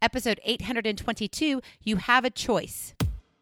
Episode 822, You Have a Choice.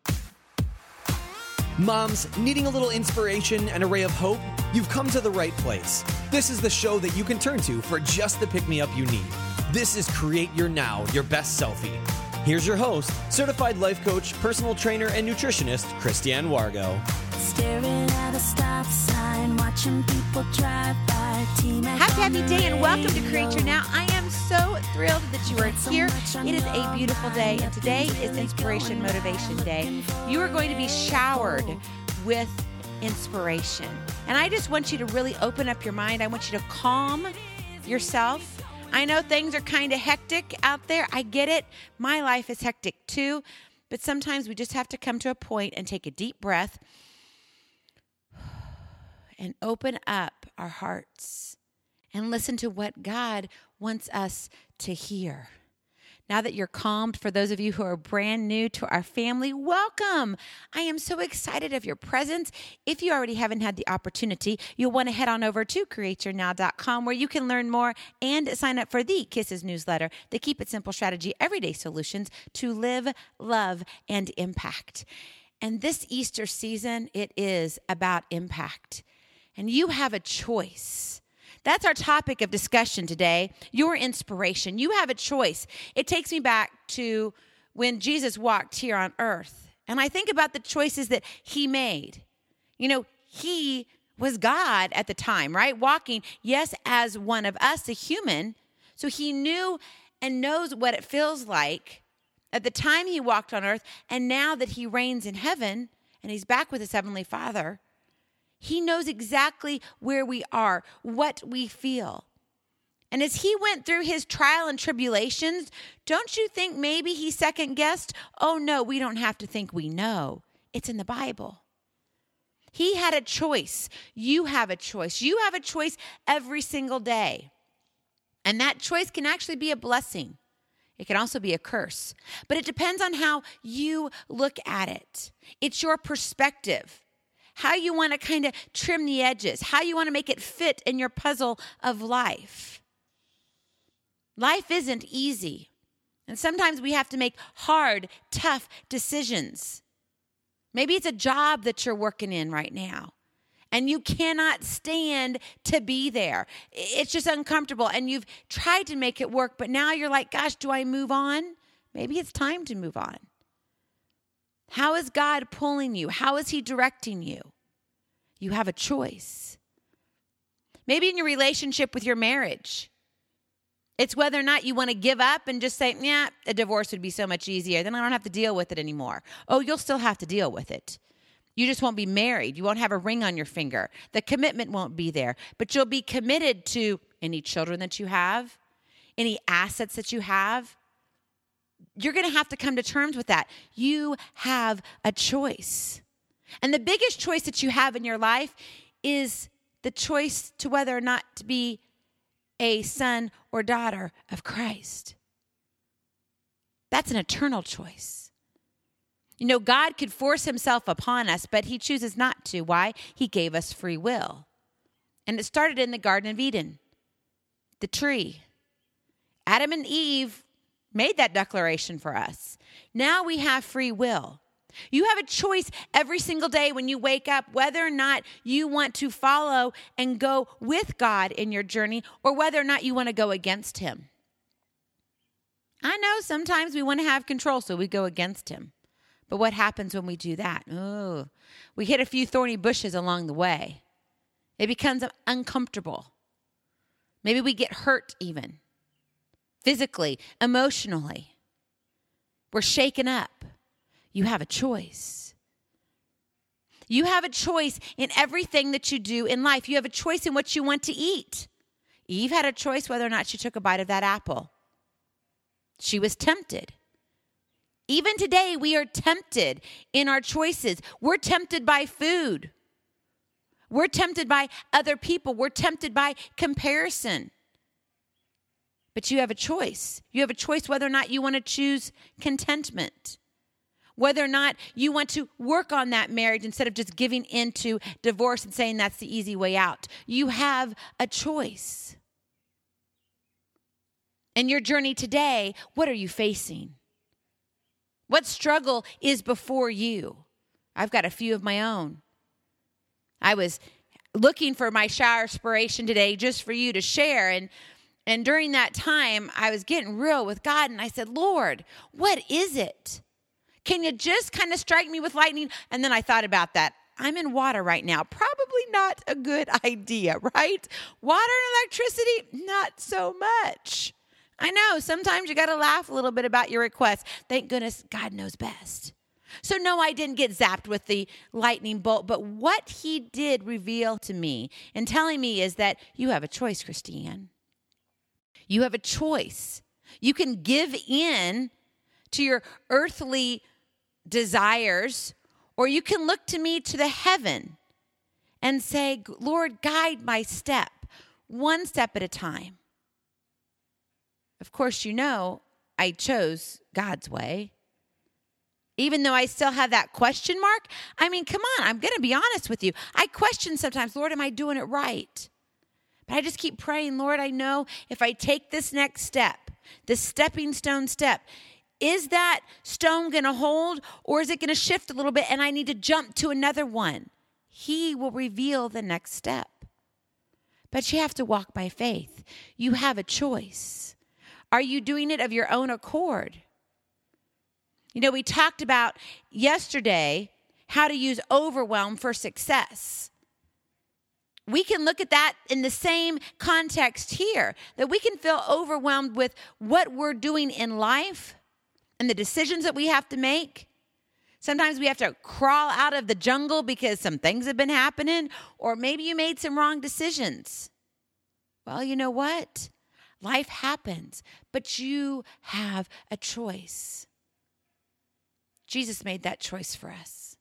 Moms, needing a little inspiration and a ray of hope? You've come to the right place. This is the show that you can turn to for just the pick-me-up you need. This is Create Your Now, Your Best Selfie. Here's your host, certified life coach, personal trainer, and nutritionist, Christiane Wargo. Staring at a stop sign, watching people drive by. Happy day and welcome to Create Your Now. I am so thrilled that you are here. It is a beautiful day, and today is Inspiration Motivation Day. You are going to be showered with inspiration. And I just want you to really open up your mind. I want you to calm yourself. I know things are kind of hectic out there. I get it. My life is hectic too. But sometimes we just have to come to a point and take a deep breath and open up our hearts and listen to what God wants us to hear. Now that you're calmed, for those of you who are brand new to our family, welcome. I am so excited of your presence. If you already haven't had the opportunity, you'll want to head on over to createyournow.com where you can learn more and sign up for the Kisses newsletter, the Keep It Simple Strategy Everyday Solutions to live, love, and impact. And this Easter season, it is about impact. And you have a choice. That's our topic of discussion today, your inspiration. You have a choice. It takes me back to when Jesus walked here on earth. And I think about the choices that he made. You know, he was God at the time, right? Walking, yes, as one of us, a human. So he knew and knows what it feels like at the time he walked on earth. And now that he reigns in heaven and he's back with his heavenly Father, he knows exactly where we are, what we feel. And as he went through his trial and tribulations, don't you think maybe he second-guessed? Oh, no, we don't have to think we know. It's in the Bible. He had a choice. You have a choice. You have a choice every single day. And that choice can actually be a blessing. It can also be a curse. But it depends on how you look at it. It's your perspective. How you want to kind of trim the edges, how you want to make it fit in your puzzle of life. Life isn't easy. And sometimes we have to make hard, tough decisions. Maybe it's a job that you're working in right now, and you cannot stand to be there. It's just uncomfortable, and you've tried to make it work, but now you're like, gosh, do I move on? Maybe it's time to move on. How is God pulling you? How is he directing you? You have a choice. Maybe in your relationship with your marriage, it's whether or not you want to give up and just say, yeah, a divorce would be so much easier. Then I don't have to deal with it anymore. Oh, you'll still have to deal with it. You just won't be married. You won't have a ring on your finger. The commitment won't be there. But you'll be committed to any children that you have, any assets that you have. You're going to have to come to terms with that. You have a choice. And the biggest choice that you have in your life is the choice to whether or not to be a son or daughter of Christ. That's an eternal choice. You know, God could force himself upon us, but he chooses not to. Why? He gave us free will. And it started in the Garden of Eden, the tree. Adam and Eve made that declaration for us. Now we have free will. You have a choice every single day when you wake up whether or not you want to follow and go with God in your journey or whether or not you want to go against him. I know sometimes we want to have control, so we go against him. But what happens when we do that? Oh, we hit a few thorny bushes along the way. It becomes uncomfortable. Maybe we get hurt even. Physically, emotionally. We're shaken up. You have a choice. You have a choice in everything that you do in life. You have a choice in what you want to eat. Eve had a choice whether or not she took a bite of that apple. She was tempted. Even today, we are tempted in our choices. We're tempted by food. We're tempted by other people. We're tempted by comparison. But you have a choice. You have a choice whether or not you want to choose contentment, whether or not you want to work on that marriage instead of just giving into divorce and saying that's the easy way out. You have a choice. In your journey today, what are you facing? What struggle is before you? I've got a few of my own. I was looking for my shower inspiration today just for you to share. And during that time, I was getting real with God. And I said, Lord, what is it? Can you just kind of strike me with lightning? And then I thought about that. I'm in water right now. Probably not a good idea, right? Water and electricity, not so much. I know sometimes you got to laugh a little bit about your request. Thank goodness God knows best. So no, I didn't get zapped with the lightning bolt, but what he did reveal to me and telling me is that you have a choice, Christine. You have a choice. You can give in to your earthly desires, or you can look to me, to the heaven, and say, Lord, guide my step, one step at a time. Of course, you know, I chose God's way. Even though I still have that question mark, I mean, come on, I'm going to be honest with you. I question sometimes, Lord, am I doing it right? But I just keep praying, Lord, I know if I take this next step, this stepping stone step, is that stone going to hold, or is it going to shift a little bit and I need to jump to another one? He will reveal the next step. But you have to walk by faith. You have a choice. Are you doing it of your own accord? You know, we talked about yesterday how to use overwhelm for success. We can look at that in the same context here, that we can feel overwhelmed with what we're doing in life and the decisions that we have to make. Sometimes we have to crawl out of the jungle because some things have been happening, or maybe you made some wrong decisions. Well, you know what? Life happens, but you have a choice. Jesus made that choice for us.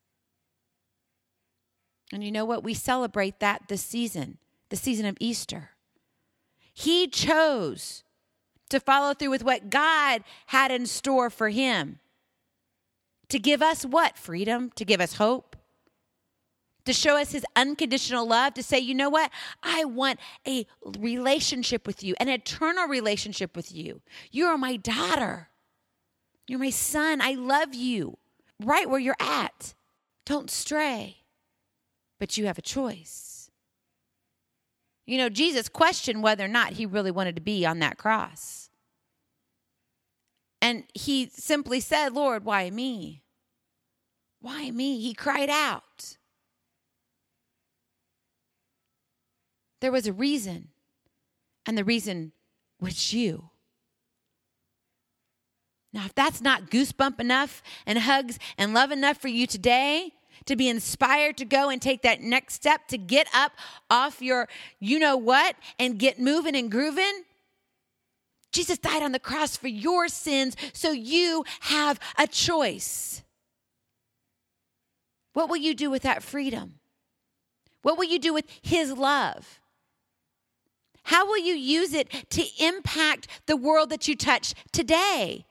And you know what? We celebrate that this season, the season of Easter. He chose to follow through with what God had in store for him. To give us what? Freedom. To give us hope. To show us his unconditional love. To say, you know what? I want a relationship with you, an eternal relationship with you. You are my daughter. You're my son. I love you right where you're at. Don't stray. But you have a choice. You know, Jesus questioned whether or not he really wanted to be on that cross. And he simply said, Lord, why me? Why me? He cried out. There was a reason. And the reason was you. Now, if that's not goosebump enough and hugs and love enough for you today to be inspired to go and take that next step, to get up off your you-know-what and get moving and grooving, Jesus died on the cross for your sins, so you have a choice. What will you do with that freedom? What will you do with his love? How will you use it to impact the world that you touch today?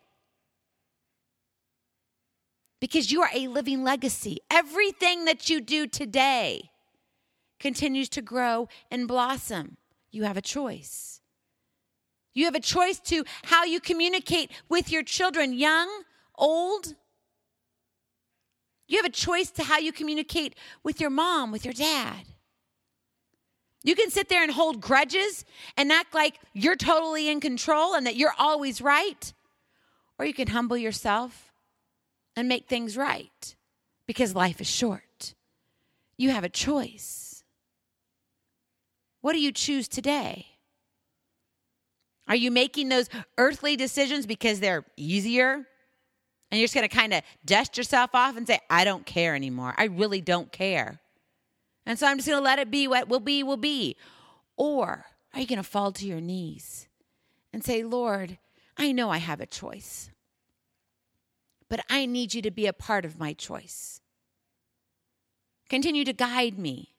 Because you are a living legacy. Everything that you do today continues to grow and blossom. You have a choice. You have a choice to how you communicate with your children, young, old. You have a choice to how you communicate with your mom, with your dad. You can sit there and hold grudges and act like you're totally in control and that you're always right. Or you can humble yourself and make things right, because life is short. You have a choice. What do you choose today? Are you making those earthly decisions because they're easier? And you're just going to kind of dust yourself off and say, I don't care anymore. I really don't care. And so I'm just going to let it be. What will be, will be. Or are you going to fall to your knees and say, Lord, I know I have a choice, but I need you to be a part of my choice. Continue to guide me.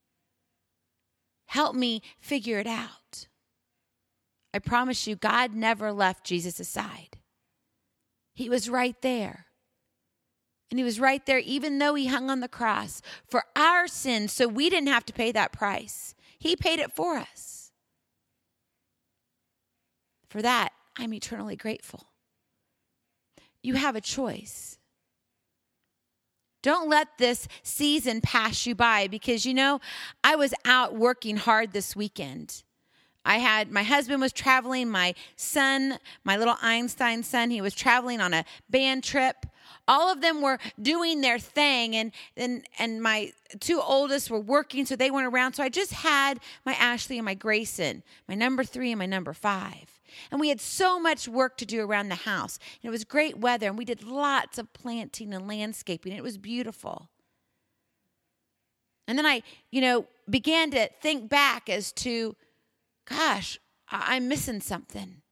Help me figure it out. I promise you, God never left Jesus aside. He was right there. And he was right there even though he hung on the cross for our sins, so we didn't have to pay that price. He paid it for us. For that, I'm eternally grateful. You have a choice. Don't let this season pass you by because, I was out working hard this weekend. My husband was traveling, my son, my little Einstein son, he was traveling on a band trip. All of them were doing their thing, and my two oldest were working, so they weren't around. So I just had my Ashley and my Grayson, my number 3 and my number 5. And we had so much work to do around the house. And it was great weather, and we did lots of planting and landscaping. It was beautiful. And then I, began to think back as to, gosh, I'm missing something.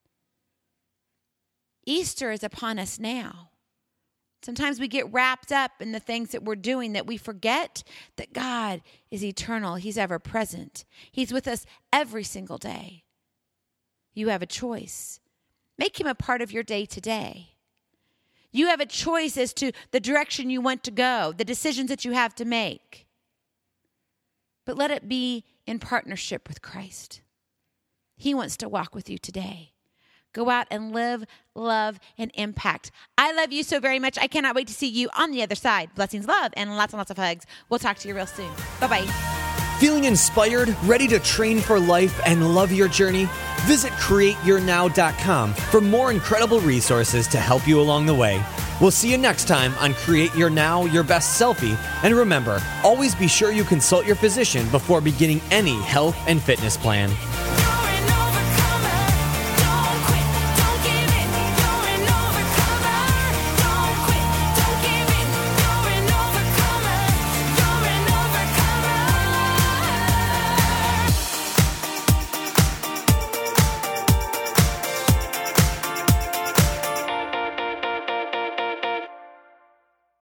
Easter is upon us now. Sometimes we get wrapped up in the things that we're doing that we forget that God is eternal. He's ever present. He's with us every single day. You have a choice. Make him a part of your day today. You have a choice as to the direction you want to go, the decisions that you have to make. But let it be in partnership with Christ. He wants to walk with you today. Go out and live, love, and impact. I love you so very much. I cannot wait to see you on the other side. Blessings, love, and lots of hugs. We'll talk to you real soon. Bye-bye. Feeling inspired, ready to train for life, and love your journey? Visit CreateYourNow.com for more incredible resources to help you along the way. We'll see you next time on Create Your Now, Your Best Selfie. And remember, always be sure you consult your physician before beginning any health and fitness plan.